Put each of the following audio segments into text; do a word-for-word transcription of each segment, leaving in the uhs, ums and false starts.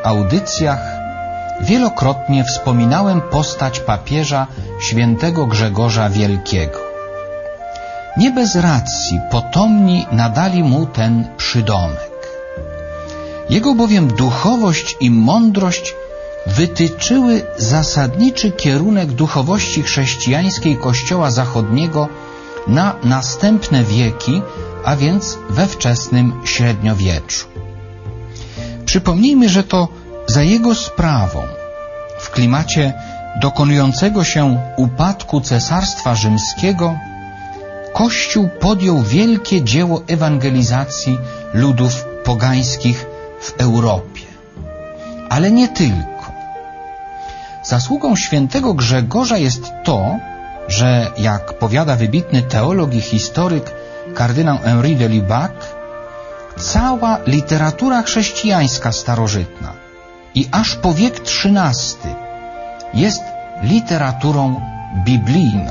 audycjach wielokrotnie wspominałem postać papieża świętego Grzegorza Wielkiego. Nie bez racji potomni nadali mu ten przydomek. Jego bowiem duchowość i mądrość wytyczyły zasadniczy kierunek duchowości chrześcijańskiej Kościoła Zachodniego na następne wieki, a więc we wczesnym średniowieczu. Przypomnijmy, że to za jego sprawą, w klimacie dokonującego się upadku Cesarstwa Rzymskiego, Kościół podjął wielkie dzieło ewangelizacji ludów pogańskich w Europie. Ale nie tylko. Zasługą świętego Grzegorza jest to, że, jak powiada wybitny teolog i historyk kardynał Henri de Lubac, cała literatura chrześcijańska starożytna i aż po wiek trzynasty jest literaturą biblijną.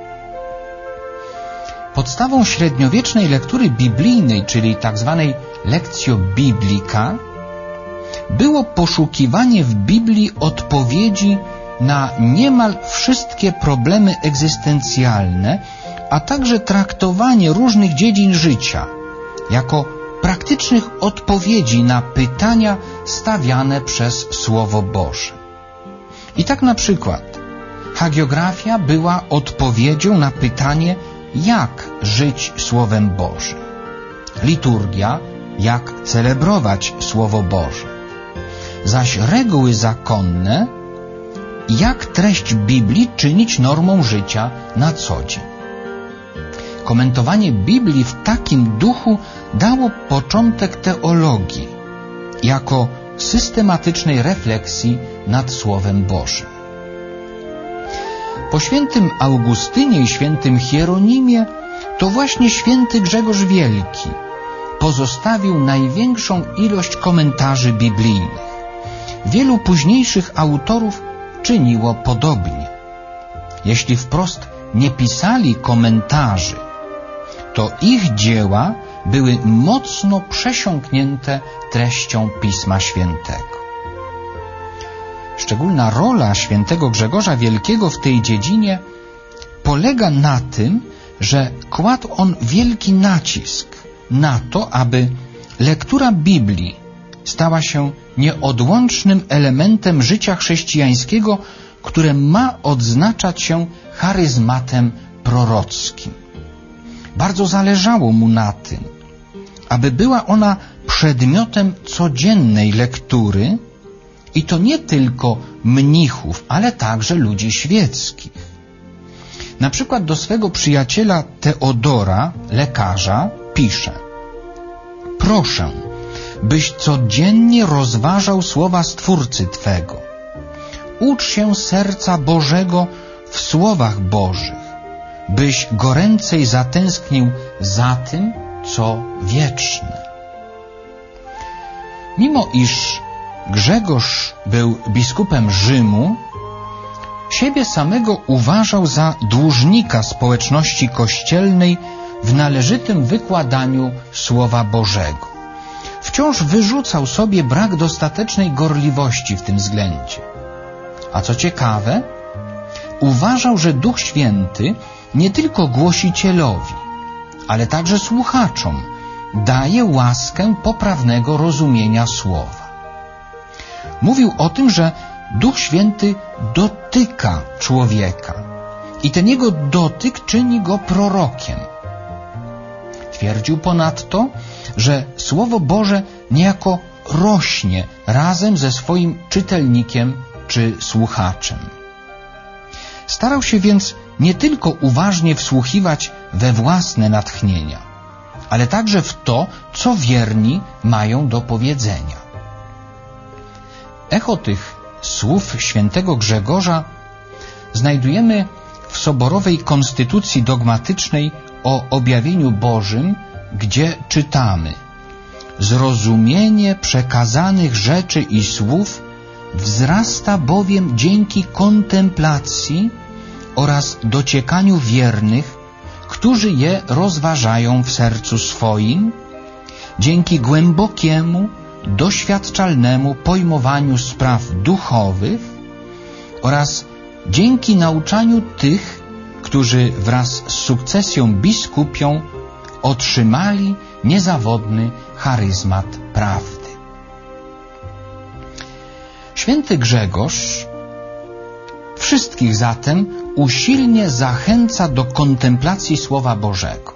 Podstawą średniowiecznej lektury biblijnej, czyli tak zwanej lectio biblica, było poszukiwanie w Biblii odpowiedzi na niemal wszystkie problemy egzystencjalne, a także traktowanie różnych dziedzin życia jako praktycznych odpowiedzi na pytania stawiane przez Słowo Boże. I tak na przykład hagiografia była odpowiedzią na pytanie, jak żyć Słowem Bożym. Liturgia, jak celebrować Słowo Boże. Zaś reguły zakonne, jak treść Biblii czynić normą życia na co dzień. Komentowanie Biblii w takim duchu dało początek teologii, jako systematycznej refleksji nad Słowem Bożym. Po świętym Augustynie i świętym Hieronimie to właśnie święty Grzegorz Wielki pozostawił największą ilość komentarzy biblijnych. Wielu późniejszych autorów czyniło podobnie. Jeśli wprost nie pisali komentarzy, to ich dzieła były mocno przesiąknięte treścią Pisma Świętego. Szczególna rola świętego Grzegorza Wielkiego w tej dziedzinie polega na tym, że kładł on wielki nacisk na to, aby lektura Biblii stała się nieodłącznym elementem życia chrześcijańskiego, które ma odznaczać się charyzmatem prorockim. Bardzo zależało mu na tym, aby była ona przedmiotem codziennej lektury, i to nie tylko mnichów, ale także ludzi świeckich. Na przykład do swego przyjaciela Teodora, lekarza, pisze: proszę, byś codziennie rozważał słowa Stwórcy Twego. Ucz się serca Bożego w słowach Bożych, byś goręcej zatęsknił za tym, co wieczne. Mimo iż Grzegorz był biskupem Rzymu, siebie samego uważał za dłużnika społeczności kościelnej w należytym wykładaniu Słowa Bożego. Wciąż wyrzucał sobie brak dostatecznej gorliwości w tym względzie. A co ciekawe, uważał, że Duch Święty nie tylko głosicielowi, ale także słuchaczom daje łaskę poprawnego rozumienia Słowa. Mówił o tym, że Duch Święty dotyka człowieka i ten jego dotyk czyni go prorokiem. Twierdził ponadto, że Słowo Boże niejako rośnie razem ze swoim czytelnikiem czy słuchaczem. Starał się więc nie tylko uważnie wsłuchiwać we własne natchnienia, ale także w to, co wierni mają do powiedzenia. Echo tych słów świętego Grzegorza znajdujemy w soborowej konstytucji dogmatycznej o objawieniu Bożym, gdzie czytamy: zrozumienie przekazanych rzeczy i słów wzrasta bowiem dzięki kontemplacji oraz dociekaniu wiernych, którzy je rozważają w sercu swoim, dzięki głębokiemu, doświadczalnemu pojmowaniu spraw duchowych oraz dzięki nauczaniu tych, którzy wraz z sukcesją biskupią otrzymali niezawodny charyzmat prawdy. Święty Grzegorz wszystkich zatem usilnie zachęca do kontemplacji Słowa Bożego.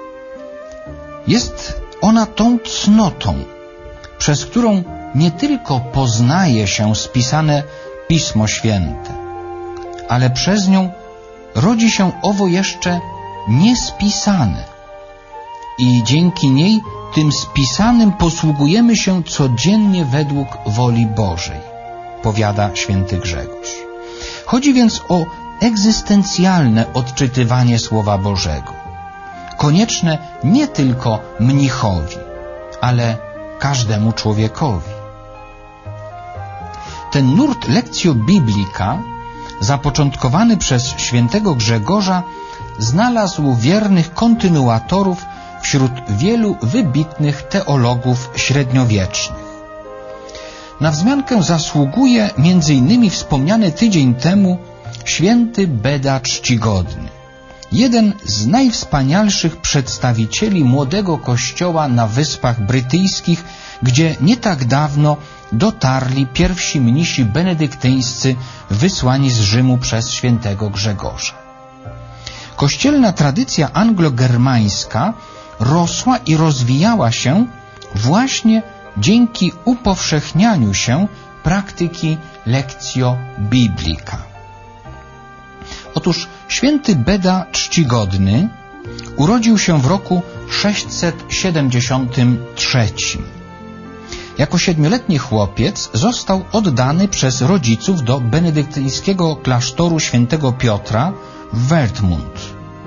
Jest ona tą cnotą, przez którą nie tylko poznaje się spisane Pismo Święte, ale przez nią rodzi się owo jeszcze niespisane i dzięki niej tym spisanym posługujemy się codziennie według woli Bożej, powiada święty Grzegorz. Chodzi więc o egzystencjalne odczytywanie Słowa Bożego, konieczne nie tylko mnichowi, ale każdemu człowiekowi. Ten nurt Lectio Biblica, zapoczątkowany przez świętego Grzegorza, znalazł wiernych kontynuatorów wśród wielu wybitnych teologów średniowiecznych. Na wzmiankę zasługuje między innymi wspomniany tydzień temu święty Beda Czcigodny, jeden z najwspanialszych przedstawicieli młodego kościoła na Wyspach Brytyjskich, gdzie nie tak dawno dotarli pierwsi mnisi benedyktyńscy wysłani z Rzymu przez świętego Grzegorza. Kościelna tradycja anglo-germańska rosła i rozwijała się właśnie dzięki upowszechnianiu się praktyki Lectio Biblica. Otóż święty Beda Czcigodny urodził się w roku sześćset siedemdziesiątym trzecim. Jako siedmioletni chłopiec został oddany przez rodziców do benedyktyńskiego klasztoru świętego Piotra w Wertmund.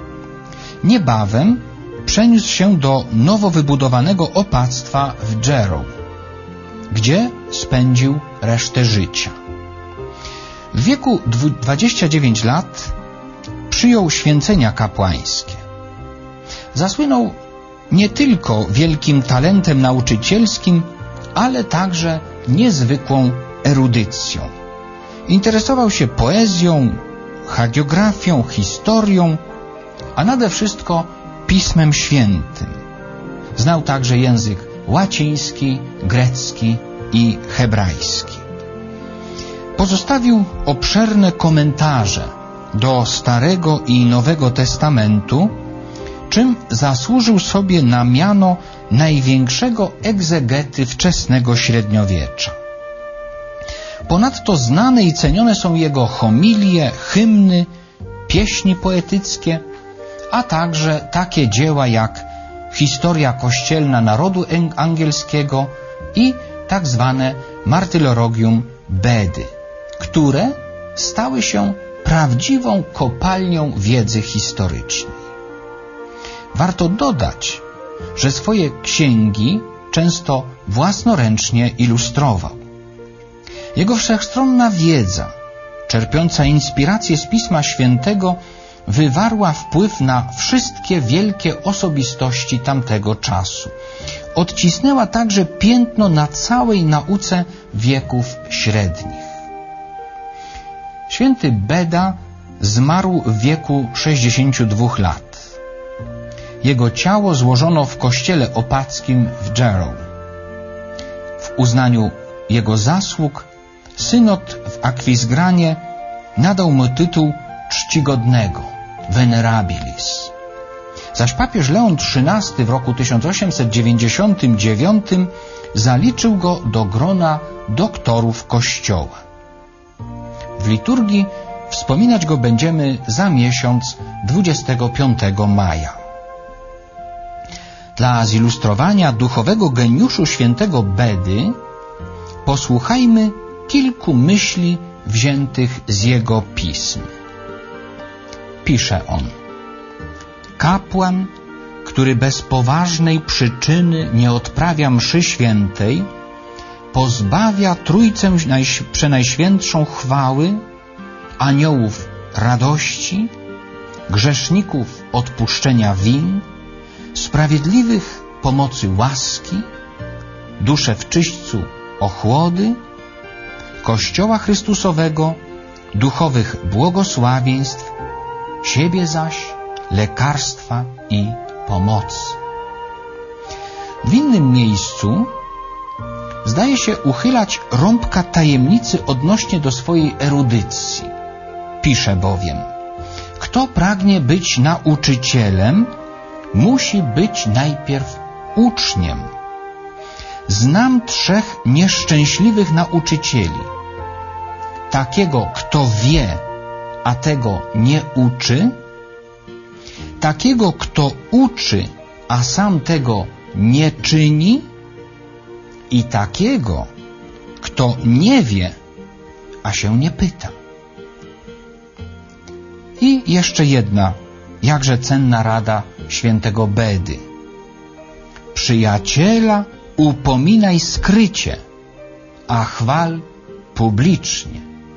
Niebawem przeniósł się do nowo wybudowanego opactwa w Jarrow, gdzie spędził resztę życia. W wieku dwudziestu dziewięciu lat przyjął święcenia kapłańskie. Zasłynął nie tylko wielkim talentem nauczycielskim, ale także niezwykłą erudycją. Interesował się poezją, hagiografią, historią, a nade wszystko Pismem Świętym. Znał także język łaciński, grecki i hebrajski. Pozostawił obszerne komentarze do Starego i Nowego Testamentu, czym zasłużył sobie na miano największego egzegety wczesnego średniowiecza. Ponadto znane i cenione są jego homilie, hymny, pieśni poetyckie, a także takie dzieła jak Historia kościelna narodu angielskiego i tak zwane Martyrologium Bedy, które stały się prawdziwą kopalnią wiedzy historycznej. Warto dodać, że swoje księgi często własnoręcznie ilustrował. Jego wszechstronna wiedza, czerpiąca inspirację z Pisma Świętego, wywarła wpływ na wszystkie wielkie osobistości tamtego czasu. Odcisnęła także piętno na całej nauce wieków średnich. Święty Beda zmarł w wieku sześćdziesięciu dwóch lat. Jego ciało złożono w kościele opackim w Jarrow. W uznaniu jego zasług synod w Akwizgranie nadał mu tytuł czcigodnego, venerabilis. Zaś papież Leon trzynasty w roku tysiąc osiemset dziewięćdziesiątym dziewiątym zaliczył go do grona doktorów Kościoła. W liturgii wspominać go będziemy za miesiąc dwudziestego piątego maja. Dla zilustrowania duchowego geniuszu świętego Bedy posłuchajmy kilku myśli wziętych z jego pism. Pisze on: kapłan, który bez poważnej przyczyny nie odprawia mszy świętej, pozbawia Trójcę Przenajświętszą chwały, aniołów radości, grzeszników odpuszczenia win, sprawiedliwych pomocy łaski, dusze w czyśćcu ochłody, Kościoła Chrystusowego, duchowych błogosławieństw, siebie zaś lekarstwa i pomocy. W innym miejscu zdaje się uchylać rąbka tajemnicy odnośnie do swojej erudycji. Pisze bowiem: kto pragnie być nauczycielem, musi być najpierw uczniem. Znam trzech nieszczęśliwych nauczycieli. Takiego, kto wie, a tego nie uczy, takiego, kto uczy, a sam tego nie czyni, i takiego, kto nie wie, a się nie pyta. I jeszcze jedna, jakże cenna rada świętego Bedy. Przyjaciela upominaj skrycie, a chwal publicznie.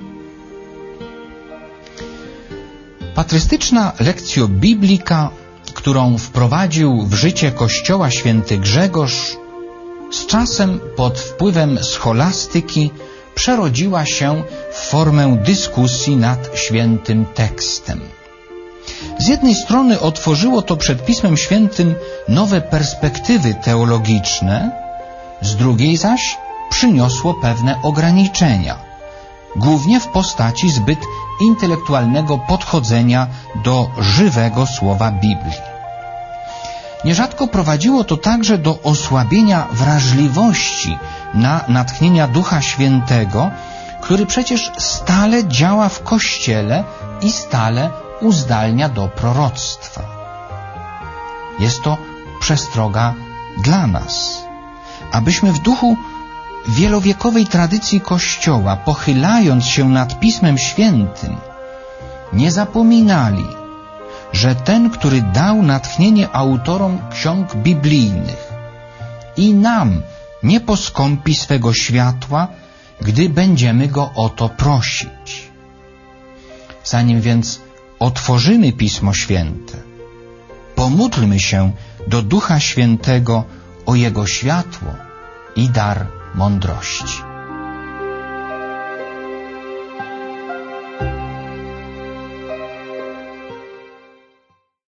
Patrystyczna lekcja biblika, którą wprowadził w życie Kościoła święty Grzegorz, z czasem pod wpływem scholastyki przerodziła się w formę dyskusji nad świętym tekstem. Z jednej strony otworzyło to przed Pismem Świętym nowe perspektywy teologiczne, z drugiej zaś przyniosło pewne ograniczenia, głównie w postaci zbyt intelektualnego podchodzenia do żywego słowa Biblii. Nierzadko prowadziło to także do osłabienia wrażliwości na natchnienia Ducha Świętego, który przecież stale działa w Kościele i stale uzdalnia do proroctwa. Jest to przestroga dla nas, abyśmy w duchu wielowiekowej tradycji Kościoła, pochylając się nad Pismem Świętym, nie zapominali, że ten, który dał natchnienie autorom ksiąg biblijnych, i nam nie poskąpi swego światła, gdy będziemy go o to prosić. Zanim więc otworzymy Pismo Święte, pomódlmy się do Ducha Świętego o Jego światło i dar mądrości.